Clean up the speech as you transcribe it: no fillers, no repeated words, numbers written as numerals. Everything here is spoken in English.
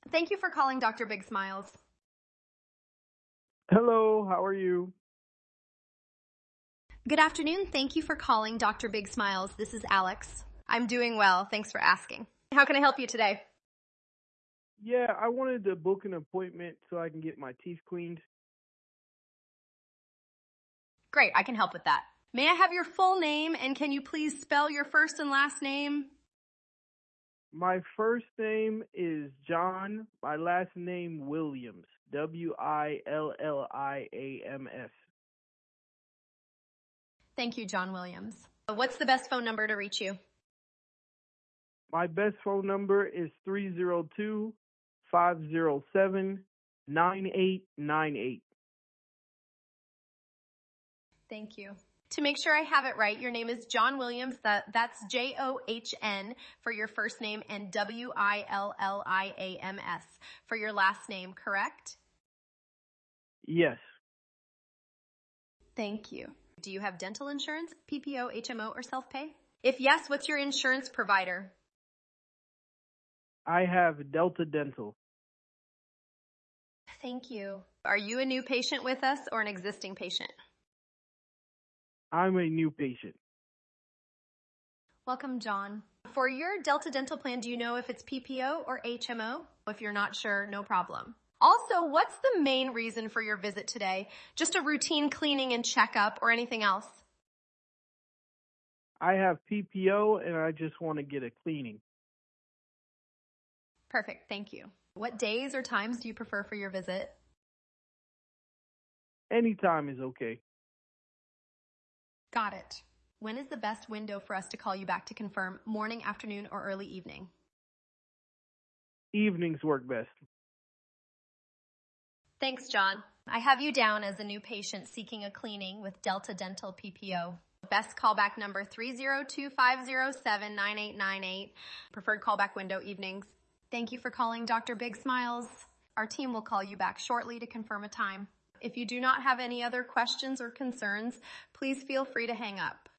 Thank you for calling Dr. Big Smiles. Hello, how are you? Good afternoon. Thank you for calling Dr. Big Smiles. This is Alex. I'm doing well. Thanks for asking. How can I help you today? Yeah, I wanted to book an appointment so I can get my teeth cleaned. Great, I can help with that. May I have your full name, and can you please spell your first and last name? My first name is John, my last name Williams, Williams. Thank you, John Williams. What's the best phone number to reach you? My best phone number is 302-507-9898. Thank you. To make sure I have it right, your name is John Williams. That's John for your first name and Williams for your last name, correct? Yes, Thank you. Do you have dental insurance, PPO, HMO, or self-pay? If yes, what's your insurance provider? I have Delta Dental. Thank you. Are you a new patient with us or an existing patient? I'm a new patient. Welcome, John. For your Delta Dental plan, do you know if it's PPO or HMO? If you're not sure, no problem. Also, what's the main reason for your visit today? Just a routine cleaning and checkup or anything else? I have PPO and I just want to get a cleaning. Perfect, thank you. What days or times do you prefer for your visit? Anytime is okay. Got it. When is the best window for us to call you back to confirm? Morning, afternoon, or early evening? Evenings work best. Thanks, John. I have you down as a new patient seeking a cleaning with Delta Dental PPO. Best callback number 302-507-9898. Preferred callback window evenings. Thank you for calling Dr. Big Smiles. Our team will call you back shortly to confirm a time. If you do not have any other questions or concerns, please feel free to hang up.